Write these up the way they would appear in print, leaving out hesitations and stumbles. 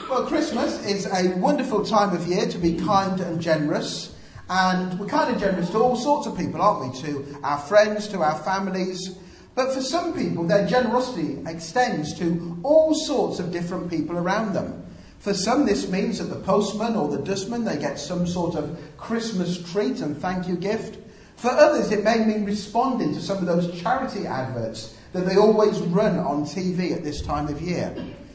Well, Christmas is a wonderful time of year to be kind and generous. And we're kind and generous to all sorts of people, aren't we? To our friends, to our families. But for some people, their generosity extends to all sorts of different people around them. For some, this means that the postman or the dustman, they get some sort of Christmas treat and thank you gift. For others, it may mean responding to some of those charity adverts that they always run on TV at this time of year.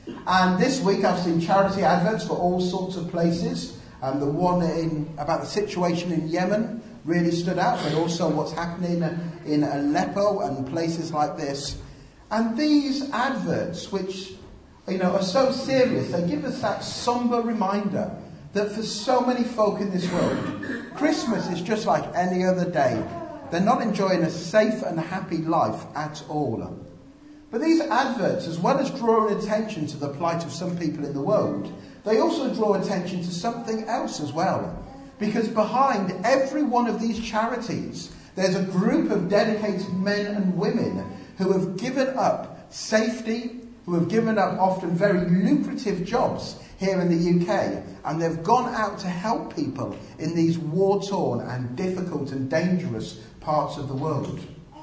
And this week I've seen charity adverts for all sorts of places. The one about the situation in Yemen really stood out, but also what's happening in Aleppo and places like this. And these adverts, which are so serious, they give us that somber reminder that for so many folk in this world, Christmas is just like any other day. They're not enjoying a safe and happy life at all. But these adverts, as well as drawing attention to the plight of some people in the world, they also draw attention to something else as well. Because behind every one of these charities, there's a group of dedicated men and women who have given up safety, who have given up often very lucrative jobs here in the UK, and they've gone out to help people in these war-torn and difficult and dangerous parts of the world.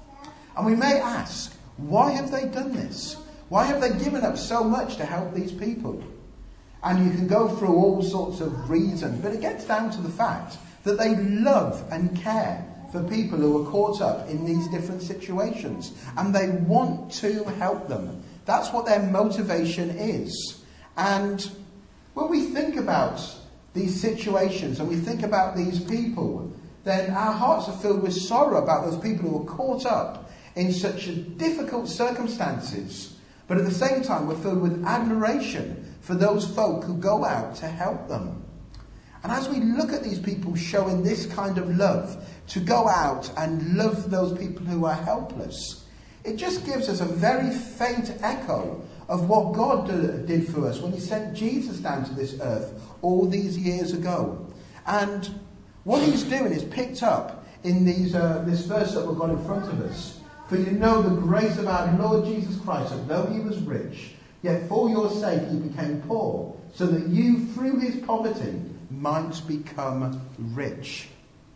And we may ask, why have they done this? Why have they given up so much to help these people? And you can go through all sorts of reasons, but it gets down to the fact that they love and care for people who are caught up in these different situations, and they want to help them. That's what their motivation is. And when we think about these situations and we think about these people, then our hearts are filled with sorrow about those people who are caught up in such difficult circumstances. But at the same time, we're filled with admiration for those folk who go out to help them. And as we look at these people showing this kind of love, to go out and love those people who are helpless, it just gives us a very faint echo of what God did for us when he sent Jesus down to this earth all these years ago. And what he's doing is picked up in this verse that we've got in front of us. For you know the grace of our Lord Jesus Christ, that though he was rich, yet for your sake he became poor, so that you through his poverty might become rich.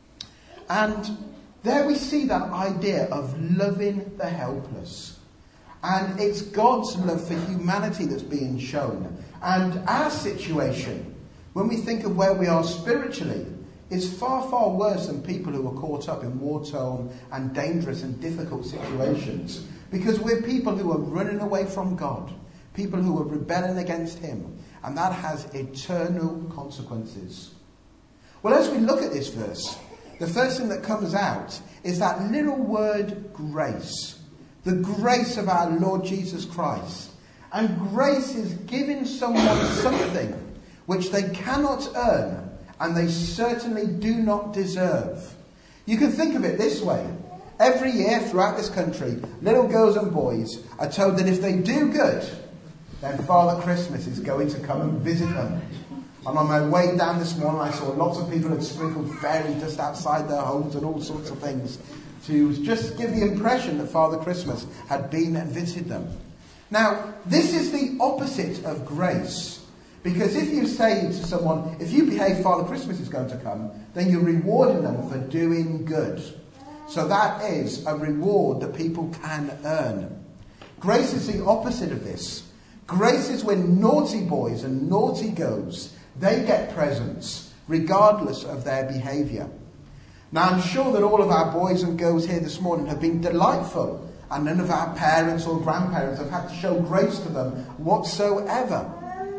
And there we see that idea of loving the helpless. And it's God's love for humanity that's being shown. And our situation, when we think of where we are spiritually, is far, far worse than people who are caught up in war-torn and dangerous and difficult situations. Because we're people who are running away from God, people who are rebelling against him, and that has eternal consequences. Well, as we look at this verse, the first thing that comes out is that little word grace. The grace of our Lord Jesus Christ. And grace is giving someone something which they cannot earn, and they certainly do not deserve. You can think of it this way. Every year throughout this country, little girls and boys are told that if they do good, then Father Christmas is going to come and visit them. And on my way down this morning, I saw lots of people had sprinkled fairy dust outside their homes and all sorts of things to just give the impression that Father Christmas had been and visited them. Now, this is the opposite of grace. Because if you say to someone, if you behave, Father Christmas is going to come, then you're rewarding them for doing good. So that is a reward that people can earn. Grace is the opposite of this. Grace is when naughty boys and naughty girls, they get presents, regardless of their behaviour. Now, I'm sure that all of our boys and girls here this morning have been delightful, and none of our parents or grandparents have had to show grace to them whatsoever.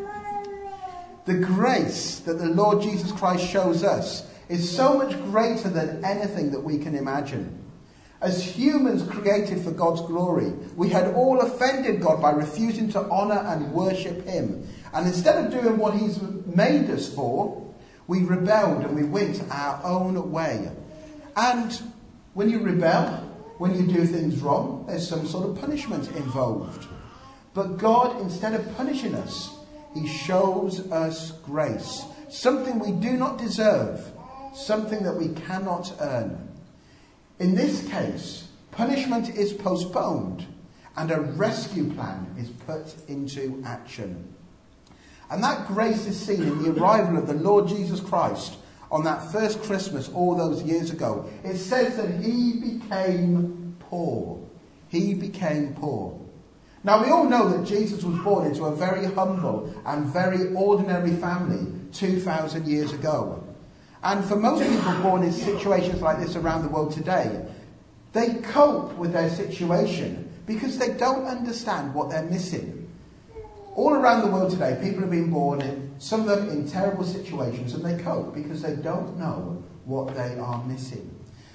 The grace that the Lord Jesus Christ shows us is so much greater than anything that we can imagine. As humans created for God's glory, we had all offended God by refusing to honour and worship him. And instead of doing what he's made us for, we rebelled and we went our own way. And when you rebel, when you do things wrong, there's some sort of punishment involved. But God, instead of punishing us, he shows us grace. Something we do not deserve. Something that we cannot earn. In this case, punishment is postponed and a rescue plan is put into action. And that grace is seen in the arrival of the Lord Jesus Christ on that first Christmas all those years ago. It says that he became poor. He became poor. Now we all know that Jesus was born into a very humble and very ordinary family 2,000 years ago. And for most people born in situations like this around the world today, they cope with their situation because they don't understand what they're missing. All around the world today, people have been born in, some of them in terrible situations, and they cope because they don't know what they are missing.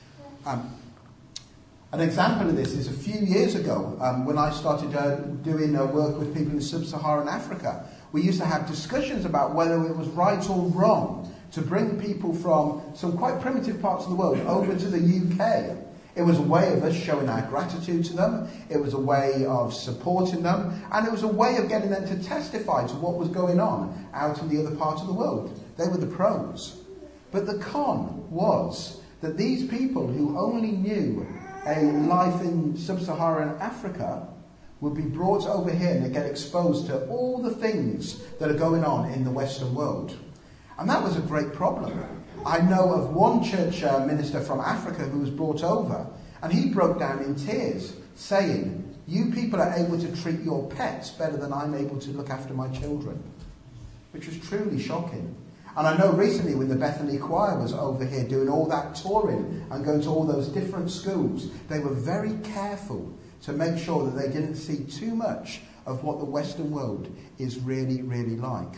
An example of this is a few years ago, when I started doing work with people in sub-Saharan Africa. We used to have discussions about whether it was right or wrong to bring people from some quite primitive parts of the world over to the UK. It was a way of us showing our gratitude to them. It was a way of supporting them. And it was a way of getting them to testify to what was going on out in the other part of the world. They were the pros. But the con was that these people who only knew a life in sub-Saharan Africa would be brought over here and they get exposed to all the things that are going on in the Western world. And that was a great problem. I know of one church minister from Africa who was brought over, and he broke down in tears, saying, "You people are able to treat your pets better than I'm able to look after my children," which was truly shocking. And I know recently when the Bethany Choir was over here doing all that touring and going to all those different schools, they were very careful to make sure that they didn't see too much of what the Western world is really, really like.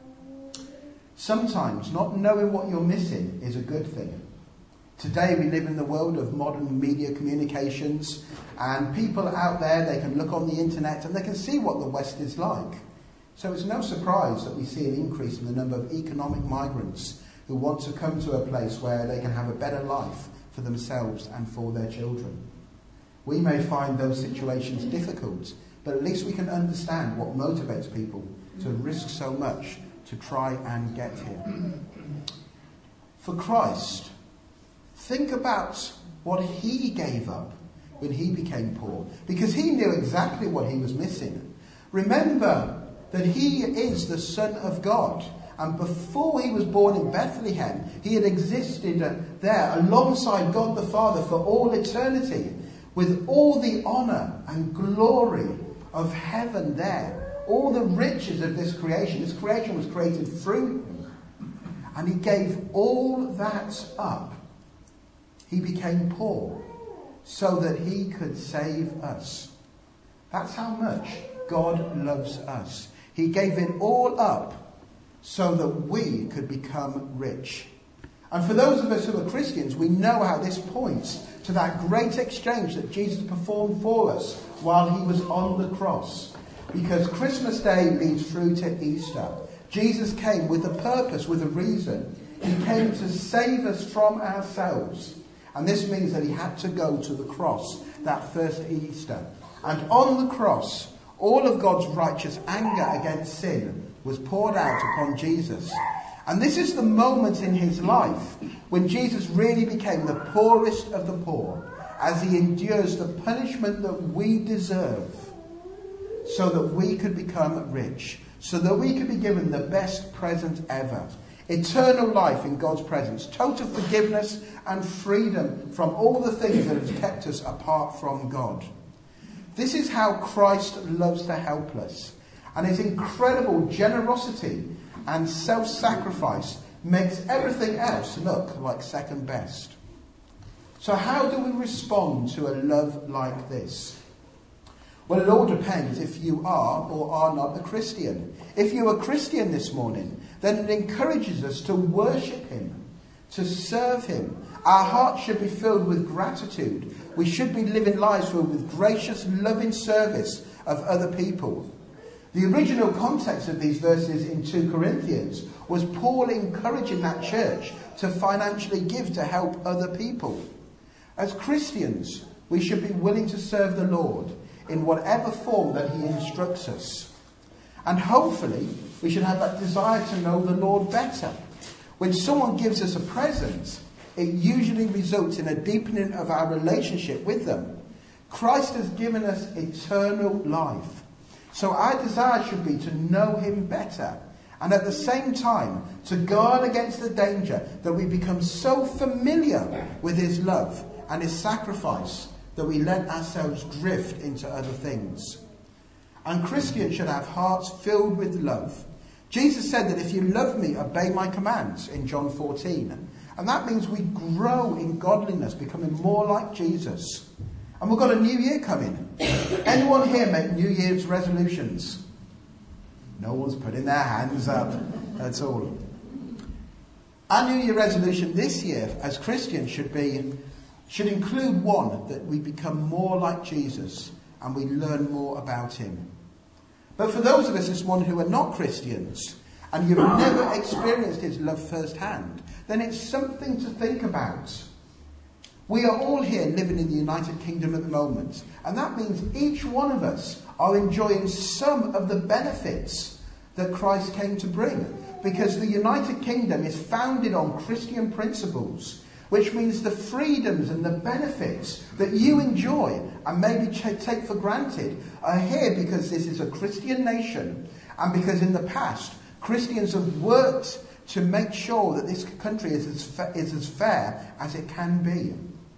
Sometimes not knowing what you're missing is a good thing. Today we live in the world of modern media communications, and people out there, they can look on the internet and they can see what the West is like. So it's no surprise that we see an increase in the number of economic migrants who want to come to a place where they can have a better life for themselves and for their children. We may find those situations difficult, but at least we can understand what motivates people to risk so much to try and get here. For Christ, think about what he gave up when he became poor, because he knew exactly what he was missing. Remember that he is the Son of God, and before he was born in Bethlehem, he had existed there alongside God the Father for all eternity, with all the honour and glory of heaven there. All the riches of this creation. This creation was created through him. And he gave all that up. He became poor so that he could save us. That's how much God loves us. He gave it all up so that we could become rich. And for those of us who are Christians, we know how this points to that great exchange that Jesus performed for us while he was on the cross. Because Christmas Day leads through to Easter. Jesus came with a purpose, with a reason. He came to save us from ourselves. And this means that he had to go to the cross that first Easter. And on the cross, all of God's righteous anger against sin was poured out upon Jesus. And this is the moment in his life when Jesus really became the poorest of the poor, as he endures the punishment that we deserve, so that we could become rich, so that we could be given the best present ever. Eternal life in God's presence, total forgiveness and freedom from all the things that have kept us apart from God. This is how Christ loves the helpless. And his incredible generosity and self-sacrifice makes everything else look like second best. So how do we respond to a love like this? Well, it all depends if you are or are not a Christian. If you're a Christian this morning, then it encourages us to worship him, to serve him. Our hearts should be filled with gratitude. We should be living lives filled with gracious, loving service of other people. The original context of these verses in 2 Corinthians was Paul encouraging that church to financially give to help other people. As Christians, we should be willing to serve the Lord in whatever form that he instructs us. And hopefully, we should have that desire to know the Lord better. When someone gives us a present, it usually results in a deepening of our relationship with them. Christ has given us eternal life. So our desire should be to know him better And at the same time, to guard against the danger that we become so familiar with his love and his sacrifice that we let ourselves drift into other things. And Christians should have hearts filled with love. Jesus said that if you love me, obey my commands in John 14. And that means we grow in godliness, becoming more like Jesus. And we've got a new year coming. Anyone here make New Year's resolutions? No one's putting their hands up. That's all. Our New Year resolution this year as Christians should include one, that we become more like Jesus and we learn more about him. But for those of us this morning who are not Christians and you've never experienced his love firsthand, then it's something to think about. We are all here living in the United Kingdom at the moment, and that means each one of us are enjoying some of the benefits that Christ came to bring, because the United Kingdom is founded on Christian principles, which means the freedoms and the benefits that you enjoy and maybe take for granted are here because this is a Christian nation, and because in the past Christians have worked to make sure that this country is as fair as it can be.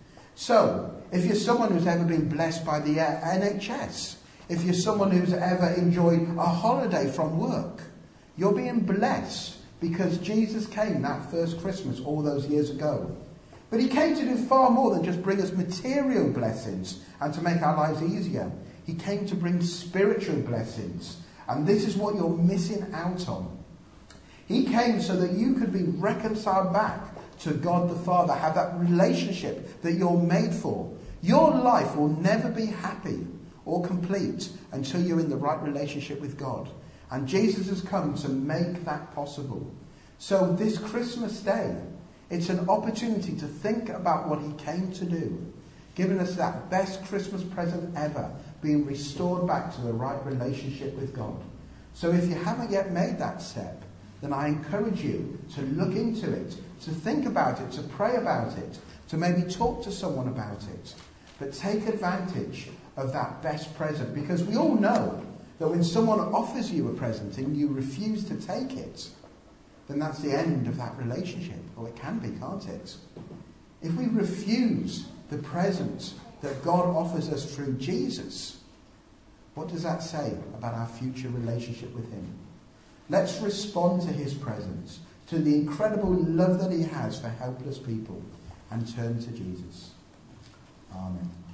So, if you're someone who's ever been blessed by the NHS, if you're someone who's ever enjoyed a holiday from work, you're being blessed because Jesus came that first Christmas all those years ago. But he came to do far more than just bring us material blessings and to make our lives easier. He came to bring spiritual blessings. And this is what you're missing out on. He came so that you could be reconciled back to God the Father, have that relationship that you're made for. Your life will never be happy or complete until you're in the right relationship with God. And Jesus has come to make that possible. So this Christmas day, it's an opportunity to think about what he came to do, giving us that best Christmas present ever, being restored back to the right relationship with God. So if you haven't yet made that step, then I encourage you to look into it, to think about it, to pray about it, to maybe talk to someone about it. But take advantage of that best present, because we all know that when someone offers you a present and you refuse to take it, then that's the end of that relationship. Or it can be, can't it? If we refuse the present that God offers us through Jesus, what does that say about our future relationship with him? Let's respond to his presence, to the incredible love that he has for helpless people, and turn to Jesus. Amen.